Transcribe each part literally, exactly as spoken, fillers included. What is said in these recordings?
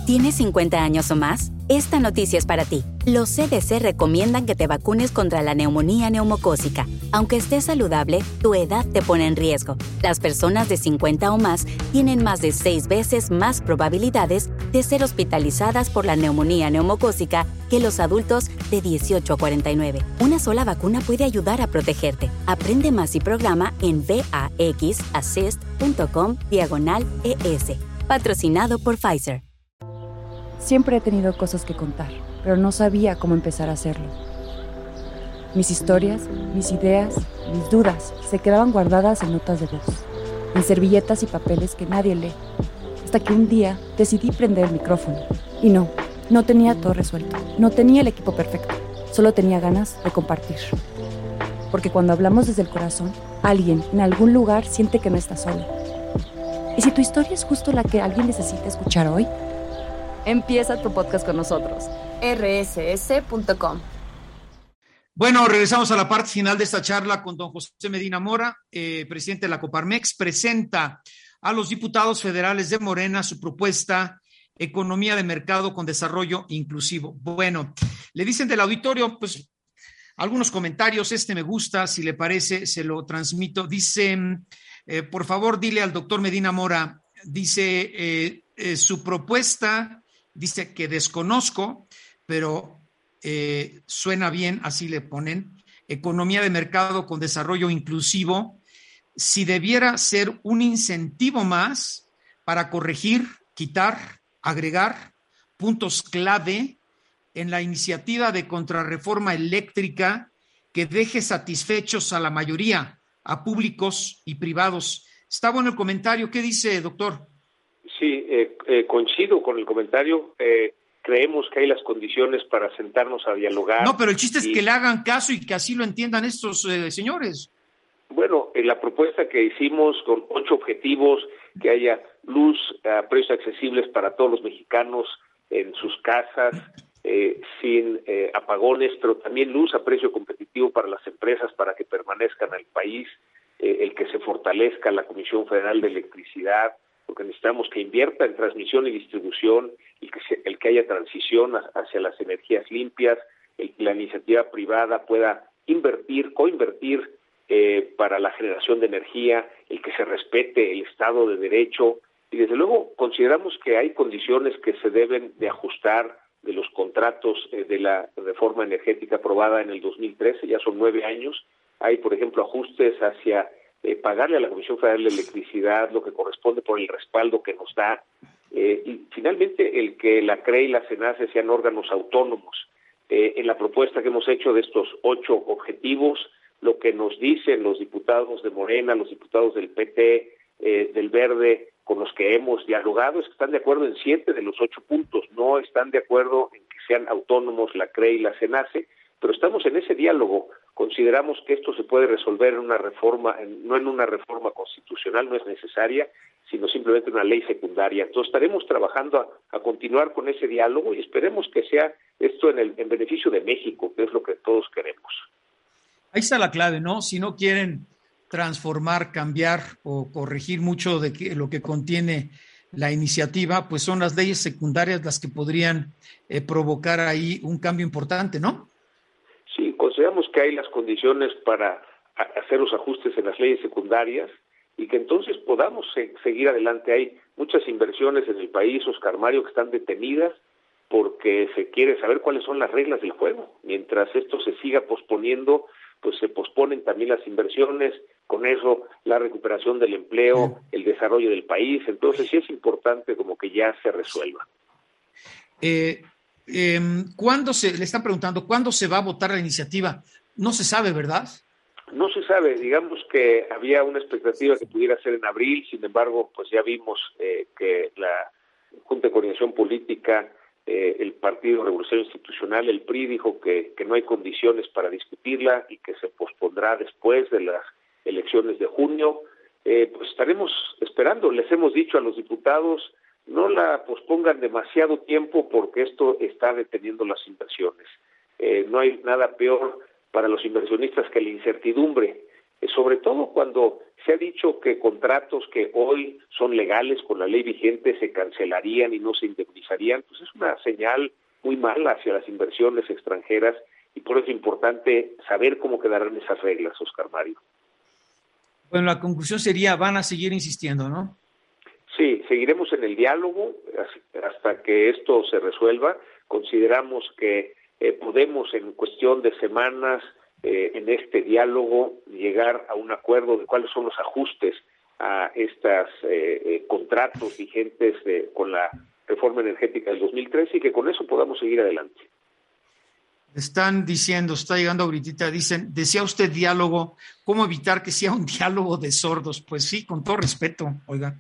¿Tienes cincuenta años o más? Esta noticia es para ti. Los C D C recomiendan que te vacunes contra la neumonía neumocócica. Aunque estés saludable, tu edad te pone en riesgo. Las personas de cincuenta o más tienen más de seis veces más probabilidades de ser hospitalizadas por la neumonía neumocócica que los adultos de dieciocho a cuarenta y nueve. Una sola vacuna puede ayudar a protegerte. Aprende más y programa en vaxassist.com diagonal ES. Patrocinado por Pfizer. Siempre he tenido cosas que contar, pero no sabía cómo empezar a hacerlo. Mis historias, mis ideas, mis dudas se quedaban guardadas en notas de voz, en servilletas y papeles que nadie lee, hasta que un día decidí prender el micrófono. Y no, no tenía todo resuelto, no tenía el equipo perfecto, solo tenía ganas de compartir. Porque cuando hablamos desde el corazón, alguien en algún lugar siente que no está solo. ¿Y si tu historia es justo la que alguien necesita escuchar hoy? Empieza tu podcast con nosotros. erre ese ese punto com. Bueno, regresamos a la parte final de esta charla con don José Medina Mora, eh, presidente de la Coparmex. Presenta a los diputados federales de Morena su propuesta Economía de Mercado con Desarrollo Inclusivo. Bueno, le dicen del auditorio, pues, algunos comentarios. Este me gusta, si le parece, se lo transmito. Dice, eh, por favor, dile al doctor Medina Mora, dice, eh, eh, su propuesta... Dice que desconozco, pero eh, suena bien, así le ponen, economía de mercado con desarrollo inclusivo, si debiera ser un incentivo más para corregir, quitar, agregar puntos clave en la iniciativa de contrarreforma eléctrica que deje satisfechos a la mayoría, a públicos y privados. Está bueno el comentario. ¿Qué dice, doctor? Sí, eh, eh, coincido con el comentario. Eh, creemos que hay las condiciones para sentarnos a dialogar. No, pero el chiste y, es que le hagan caso y que así lo entiendan estos eh, señores. Bueno, en la propuesta que hicimos con ocho objetivos, que haya luz a precios accesibles para todos los mexicanos en sus casas, eh, sin eh, apagones, pero también luz a precio competitivo para las empresas para que permanezcan en el país, eh, el que se fortalezca la Comisión Federal de Electricidad, porque necesitamos que invierta en transmisión y distribución, y que se, el que haya transición hacia las energías limpias, el que la iniciativa privada pueda invertir, coinvertir eh, para la generación de energía, el que se respete el Estado de Derecho, y desde luego consideramos que hay condiciones que se deben de ajustar de los contratos eh, de la reforma energética aprobada en el dos mil trece, ya son nueve años. Hay, por ejemplo, ajustes hacia Eh, pagarle a la Comisión Federal de Electricidad lo que corresponde por el respaldo que nos da, eh, y finalmente el que la C R E y la CENACE sean órganos autónomos. Eh, en la propuesta que hemos hecho de estos ocho objetivos, lo que nos dicen los diputados de Morena, los diputados del P T, eh, del Verde, con los que hemos dialogado, es que están de acuerdo en siete de los ocho puntos, no están de acuerdo en que sean autónomos la C R E y la CENACE, pero estamos en ese diálogo. Consideramos que esto se puede resolver en una reforma, en, no en una reforma constitucional, no es necesaria, sino simplemente una ley secundaria. Entonces estaremos trabajando a, a continuar con ese diálogo y esperemos que sea esto en, el, en beneficio de México, que es lo que todos queremos. Ahí está la clave, ¿no? Si no quieren transformar, cambiar o corregir mucho de que, lo que contiene la iniciativa, pues son las leyes secundarias las que podrían eh, provocar ahí un cambio importante, ¿no? Sí, consideramos que hay las condiciones para hacer los ajustes en las leyes secundarias y que entonces podamos se- seguir adelante. Hay muchas inversiones en el país, Oscar Mario, que están detenidas porque se quiere saber cuáles son las reglas del juego. Mientras esto se siga posponiendo, pues se posponen también las inversiones, con eso la recuperación del empleo, el desarrollo del país. Entonces sí es importante como que ya se resuelva. Eh, eh, ¿Cuándo se, le están preguntando, cuándo se va a votar la iniciativa? No se sabe, ¿verdad? No se sabe, digamos que había una expectativa que pudiera ser en abril, sin embargo, pues ya vimos eh, que la Junta de Coordinación Política, eh, el Partido Revolucionario Institucional, el P R I, dijo que, que no hay condiciones para discutirla y que se pospondrá después de las elecciones de junio. Eh, pues estaremos esperando, les hemos dicho a los diputados, no la pospongan demasiado tiempo porque esto está deteniendo las inversiones. Eh, no hay nada peor para los inversionistas que la incertidumbre. eh, sobre todo cuando se ha dicho que contratos que hoy son legales con la ley vigente se cancelarían y no se indemnizarían, pues es una señal muy mala hacia las inversiones extranjeras y por eso es importante saber cómo quedarán esas reglas, Oscar Mario. Bueno, la conclusión sería, van a seguir insistiendo, ¿no? Sí, seguiremos en el diálogo hasta que esto se resuelva. Consideramos que eh, podemos en cuestión de semanas eh, en este diálogo llegar a un acuerdo de cuáles son los ajustes a estos eh, eh, contratos vigentes eh, con la reforma energética del dos mil trece y que con eso podamos seguir adelante. Están diciendo, está llegando ahorita, dicen, decía usted diálogo, ¿cómo evitar que sea un diálogo de sordos? Pues sí, con todo respeto, oiga.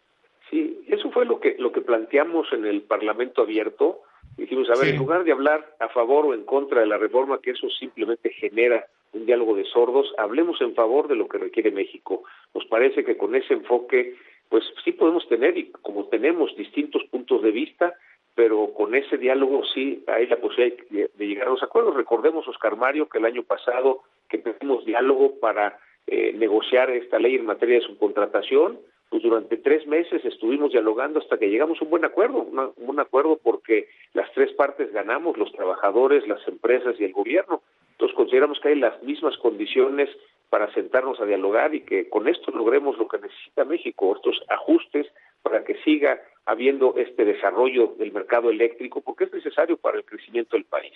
Sí, eso fue lo que lo que planteamos en el Parlamento Abierto. Dijimos, a ver, Sí. en lugar de hablar a favor o en contra de la reforma, que eso simplemente genera un diálogo de sordos, hablemos en favor de lo que requiere México. Nos parece que con ese enfoque, pues sí podemos tener, y como tenemos distintos puntos de vista, pero con ese diálogo sí hay la posibilidad de, de llegar a los acuerdos. Recordemos, Oscar Mario, que el año pasado que pedimos diálogo para eh, negociar esta ley en materia de subcontratación, pues durante tres meses estuvimos dialogando hasta que llegamos a un buen acuerdo, una, un buen acuerdo porque las tres partes ganamos, los trabajadores, las empresas y el gobierno. Entonces consideramos que hay las mismas condiciones para sentarnos a dialogar y que con esto logremos lo que necesita México, estos ajustes para que siga habiendo este desarrollo del mercado eléctrico, porque es necesario para el crecimiento del país.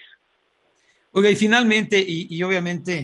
Oiga, y finalmente, y, y obviamente,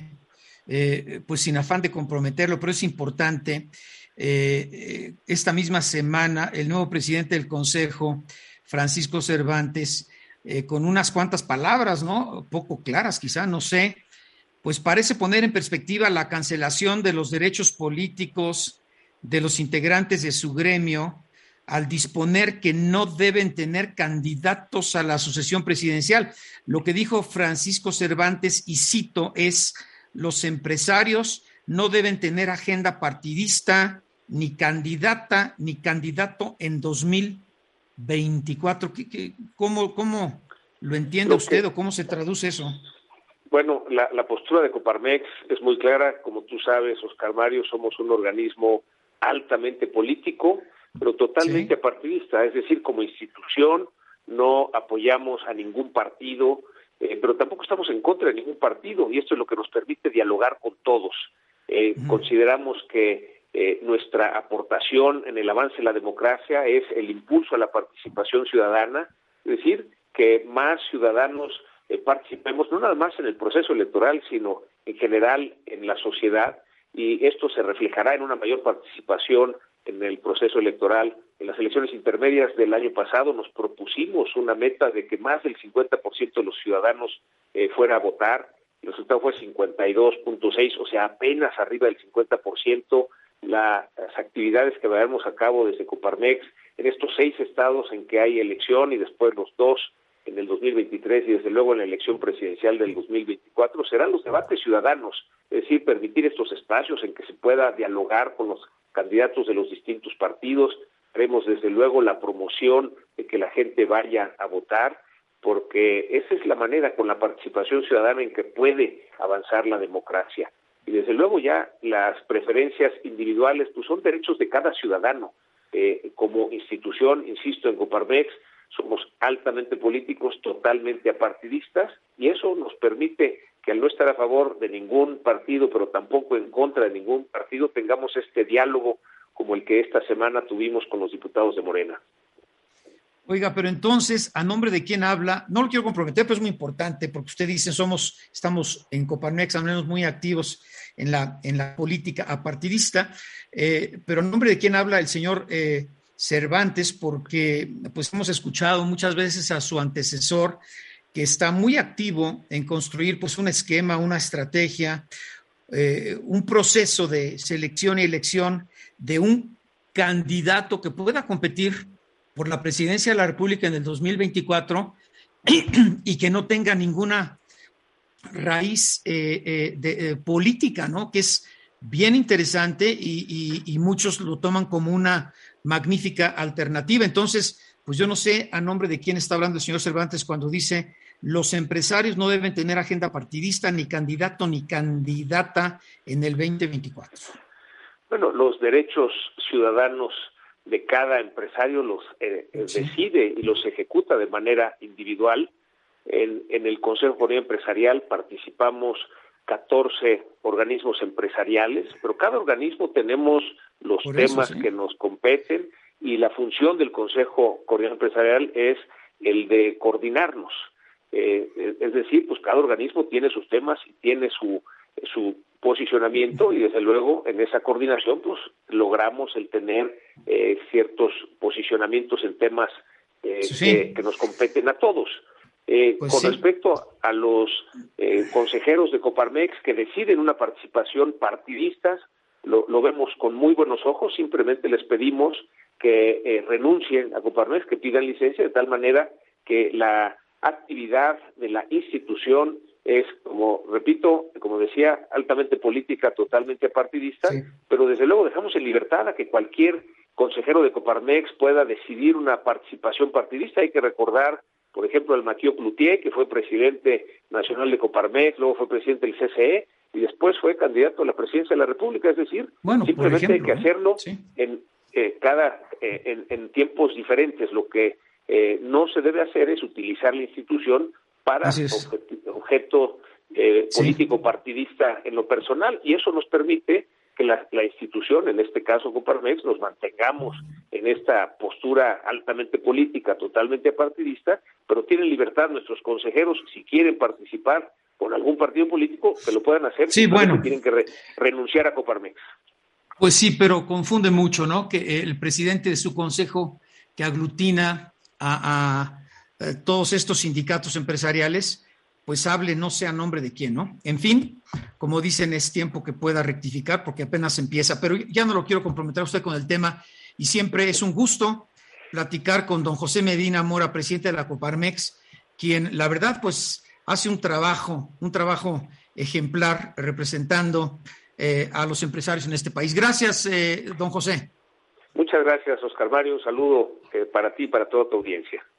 eh, pues sin afán de comprometerlo, pero es importante, eh, eh, esta misma semana el nuevo presidente del Consejo, Francisco Cervantes, eh, con unas cuantas palabras, ¿no? Poco claras quizá, no sé, pues parece poner en perspectiva la cancelación de los derechos políticos de los integrantes de su gremio, al disponer que no deben tener candidatos a la sucesión presidencial. Lo que dijo Francisco Cervantes, y cito, es: los empresarios no deben tener agenda partidista, ni candidata, ni candidato en dos mil veinticuatro. ¿Qué, qué, cómo, ¿Cómo lo entiende Lo usted que, o cómo se traduce eso? Bueno, la, la postura de Coparmex es muy clara. Como tú sabes, Oscar Mario, somos un organismo altamente político, pero totalmente Sí. partidista, es decir, como institución no apoyamos a ningún partido, eh, pero tampoco estamos en contra de ningún partido, y esto es lo que nos permite dialogar con todos. Eh, uh-huh. Consideramos que eh, nuestra aportación en el avance de la democracia es el impulso a la participación ciudadana, es decir, que más ciudadanos eh, participemos, no nada más en el proceso electoral, sino en general en la sociedad, y esto se reflejará en una mayor participación en el proceso electoral. En las elecciones intermedias del año pasado nos propusimos una meta de que más del cincuenta por ciento de los ciudadanos eh, fuera a votar. El resultado fue cincuenta y dos punto seis, o sea, apenas arriba del cincuenta por ciento. Las actividades que llevaremos a cabo desde Coparmex en estos seis estados en que hay elección y después los dos en el dos mil veintitrés y desde luego en la elección presidencial del dos mil veinticuatro serán los debates ciudadanos, es decir, permitir estos espacios en que se pueda dialogar con los candidatos de los distintos partidos. Haremos desde luego la promoción de que la gente vaya a votar, porque esa es la manera, con la participación ciudadana, en que puede avanzar la democracia. Y desde luego ya las preferencias individuales pues son derechos de cada ciudadano. Eh, como institución, insisto, en Coparmex somos altamente políticos, totalmente apartidistas, y eso nos permite que al no estar a favor de ningún partido, pero tampoco en contra de ningún partido, tengamos este diálogo como el que esta semana tuvimos con los diputados de Morena. Oiga, pero entonces, ¿a nombre de quién habla? No lo quiero comprometer, pero es muy importante, porque usted dice, somos, estamos en Coparmex, al menos muy activos en la, en la política apartidista, eh, pero ¿a nombre de quién habla el señor eh, Cervantes? Porque pues hemos escuchado muchas veces a su antecesor, que está muy activo en construir pues un esquema, una estrategia, eh, un proceso de selección y elección de un candidato que pueda competir por la presidencia de la República en el dos mil veinticuatro y que no tenga ninguna raíz eh, eh, de, eh, política, ¿no? Que es bien interesante y, y, y muchos lo toman como una magnífica alternativa. Entonces, pues yo no sé a nombre de quién está hablando el señor Cervantes cuando dice los empresarios no deben tener agenda partidista, ni candidato ni candidata en el veinte veinticuatro. Bueno, los derechos ciudadanos de cada empresario los eh, sí. decide y los ejecuta de manera individual. En, en el Consejo de Coordinación Empresarial participamos catorce organismos empresariales, pero cada organismo tenemos los Por temas eso, sí. que nos competen, y la función del Consejo de Coordinación Empresarial es el de coordinarnos. Eh, es decir, pues cada organismo tiene sus temas y tiene su su posicionamiento, y desde luego en esa coordinación pues logramos el tener eh, ciertos posicionamientos en temas eh, sí. que, que nos competen a todos. Eh, pues con sí. respecto a los eh, consejeros de Coparmex que deciden una participación partidista, lo, lo vemos con muy buenos ojos. Simplemente les pedimos que eh, renuncien a Coparmex, que pidan licencia, de tal manera que la actividad de la institución es, como repito, como decía, altamente política, totalmente partidista, sí. pero desde luego dejamos en libertad a que cualquier consejero de Coparmex pueda decidir una participación partidista. Hay que recordar, por ejemplo, al Maquio Cloutier, que fue presidente nacional de Coparmex, luego fue presidente del C C E y después fue candidato a la presidencia de la República. Es decir, bueno, simplemente ejemplo, hay que hacerlo ¿eh? sí. en eh, cada eh, en, en tiempos diferentes. Lo que eh, no se debe hacer es utilizar la institución para objeto, objeto eh, sí. político partidista en lo personal, y eso nos permite que la, la institución, en este caso Coparmex, nos mantengamos en esta postura altamente política, totalmente partidista, pero tienen libertad nuestros consejeros, si quieren participar con algún partido político, que lo puedan hacer, sí, bueno. tienen que re, renunciar a Coparmex. Pues sí, pero confunde mucho, ¿no? Que el presidente de su consejo, que aglutina a, a Eh, todos estos sindicatos empresariales, pues hable no sé a nombre de quién, ¿no? En fin, como dicen, es tiempo que pueda rectificar porque apenas empieza, pero ya no lo quiero comprometer a usted con el tema, y siempre es un gusto platicar con don José Medina Mora, presidente de la Coparmex, quien la verdad pues hace un trabajo, un trabajo ejemplar representando eh, a los empresarios en este país. Gracias, eh, don José. Muchas gracias, Oscar Mario, un saludo eh, para ti y para toda tu audiencia.